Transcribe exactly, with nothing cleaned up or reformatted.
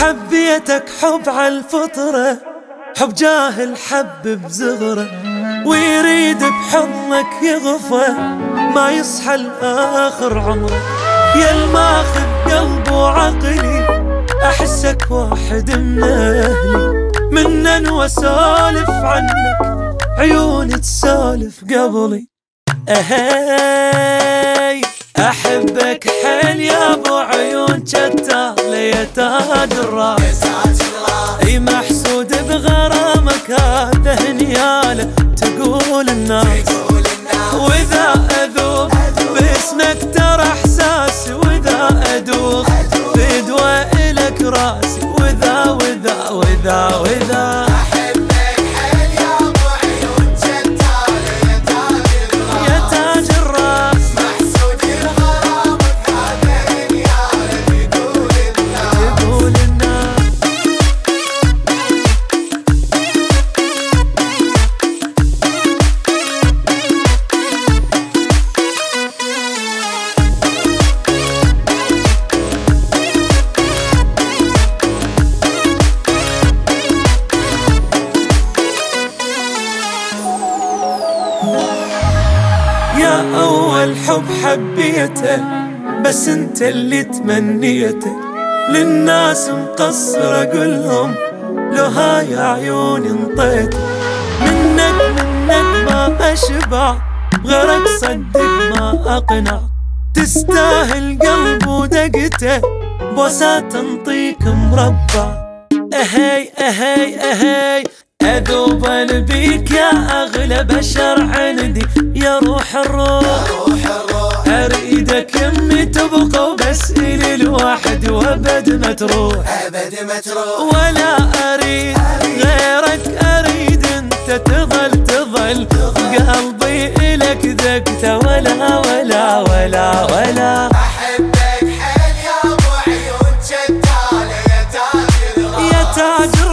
حبيتك حب عالفطرة، حب جاهل حب بزغرة، ويريد بحضنك يغفى ما يصحى لآخر عمره. يا الماخذ قلبي وعقلي أحسك واحد من أهلي، منن وسالف عنك عيوني تسالف قبلي. أهاي أحبك حيل يا أبو عيون شتالة يا تاج الراس، اي محسود بغرامك هذا هنياله تقول الناس. واذا اذوب باسمك ترى احساسي، واذا ادوخ بدواء لك راسي، واذا واذا واذا واذا احبك حيل يا ابو عيون شتاله يا تاج الراس، يا تاج الراس محسود بغرامك هذا هنياله تقول الناس. تقول الناس. يا أول حب حبيته بس انت اللي تمنيته، للناس مقصر أقولهم لو هاي عيوني انطيت. منك منك ما أشبع، غيرك صدق ما أقنع، تستاهل قلب ودقته بوسات انطيك مربع. أهي أهي أهي أذوب بيك يا أغلى بشر عندي، يا روح الروح أريدك يمي تبقى وبس إلي الواحد وأبد ما تروح، ابد ما تروح. ولا أريد غيرك، أريد أنت تظل تظل قلبي إلك ذقته، ولا ولا ولا ولا احبك حيل يا ابو عيون شتاله يا تاج الراس، يا تاج